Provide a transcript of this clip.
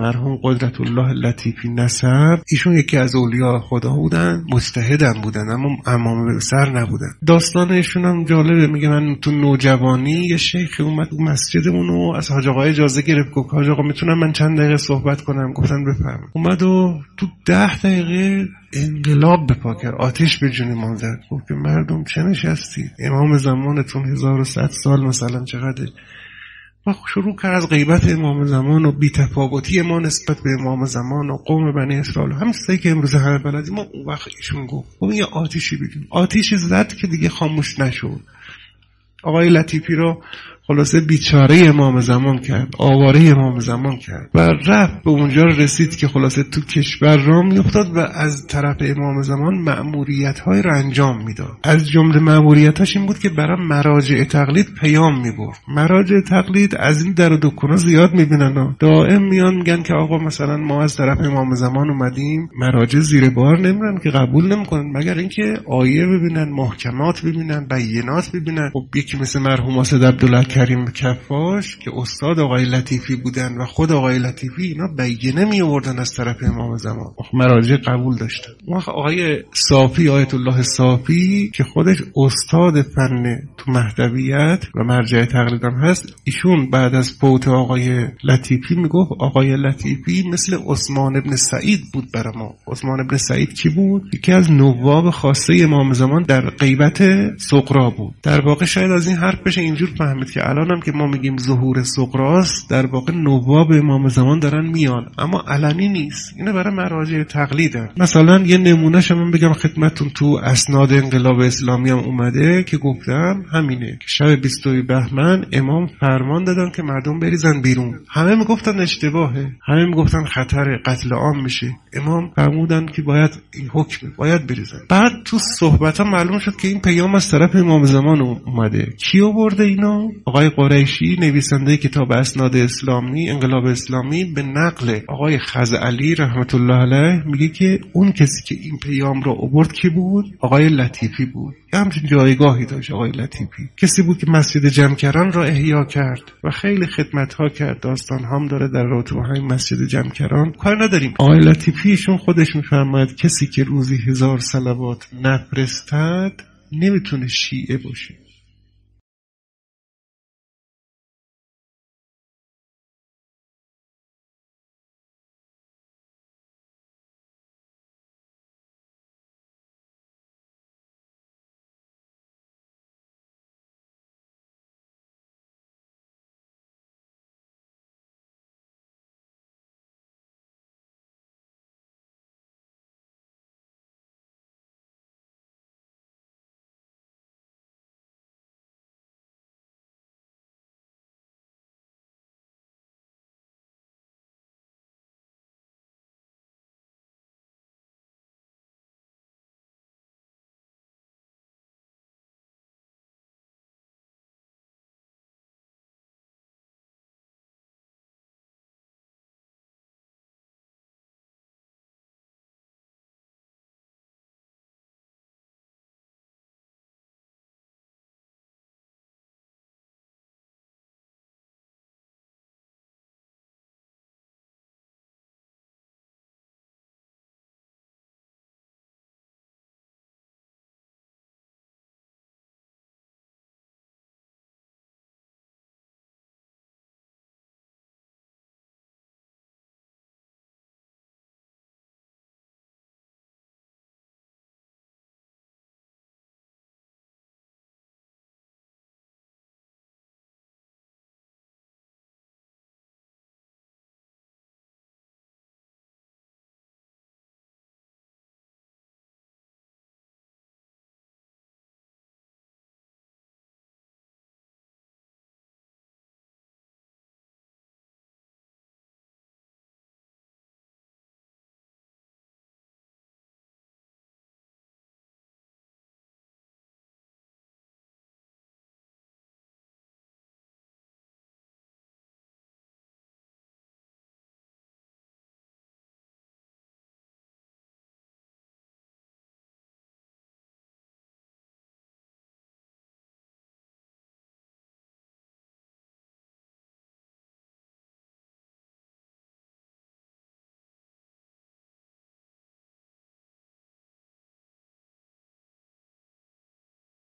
مرحوم قدرت الله لطیفی نسب، ایشون یکی از اولیاء خدا بودن، مجتهدم بودن اما امام به سر نبودن. داستان ایشون هم جالبه. میگه من تو نوجوانی یه شیخ اومد تو مسجدمون و از حاج آقا اجازه گرفت، گفت حاج آقا میتونم من چند دقیقه صحبت کنم؟ گفتن بفرمایید. اومد و تو 10 دقیقه انقلاب به پا کرد، آتش به جون ما زد. گفت که مردم چه نشستید؟ امام زمانتون 1100 سال مثلا چقدر. و شروع کرد از غیبت امام زمان و بی‌تفاوتی ما نسبت به امام زمان و قوم بنی اسرائیل، همین چیزایی که امروز همه بلدیم. ما اون وقت ایشون گفت یه آتیشی بدیم، آتیشی زد که دیگه خاموش نشد. آقای لطیفی رو خلاصه بیچاره امام زمان کرد، آواره امام زمان کرد و رفت به اونجا رسید که خلاصه تو کشور را میافتاد و از طرف امام زمان مأموریت‌های را انجام میداد. از جمله مأموریتاش این بود که برای مراجع تقلید پیام میبرد. مراجع تقلید از این در و دکونا زیاد میبینن، دائم میان میگن که آقا مثلا ما از طرف امام زمان اومدیم. مراجع زیر بار نمیرن که قبول نمیکنن مگر اینکه آیه ببینن، محکمات ببینن، بینات ببینن. خب یکی مثل مرحوم اسد عبدالله کریم کفاش که استاد آقای لطیفی بودن و خود آقای لطیفی، اینا بینه می آوردن از طرف امام زمان، مراجع قبول داشتن. آقای صافی، آیت الله صافی که خودش استاد فن تو مهدویت و مرجع تقلید هم هست، ایشون بعد از فوت آقای لطیفی میگفت آقای لطیفی مثل عثمان ابن سعید بود برای ما. عثمان ابن سعید کی بود؟ یکی از نواب خاصه امام زمان در غیبت سغرا بود. در واقع شاید از این حرف بشه اینجور فهمید که الان هم که ما میگیم ظهور سغراست، در واقع نواب امام زمان دارن میان اما علنی نیست. اینه برای مراجع تقلیدن. مثلا یه نمونهش من بگم خدمتتون، تو اسناد انقلاب اسلامی هم اومده که گفتم همینه که شب 22 بهمن امام فرمان دادن که مردم بریزن بیرون. همه میگفتن اشتباهه، همه میگفتن خطر قتل عام میشه. امام فرمودن که باید این حکم باید بریزن. بعد تو صحبت ها معلوم شد که این پیام از طرف امام زمان اومده. کی آورده اینو؟ آقای قریشی نویسنده کتاب اسناد اسلامی انقلاب اسلامی به نقل آقای خزعلی رحمت الله علیه میگه که اون کسی که این پیام رو آورد کی بود؟ آقای لطیفی بود. همچین جایگاهی داشت آقای لطیفی. کسی بود که مسجد جمکران را احیا کرد و خیلی خدمت‌ها کرد. داستان هم داره در رابطه با همین مسجد جمکران. کار نداریم. آقای لطیفیشون خودش میفرماید کسی که روزی 1000 صلوات نفرستد نمیتونه شیعه باشه.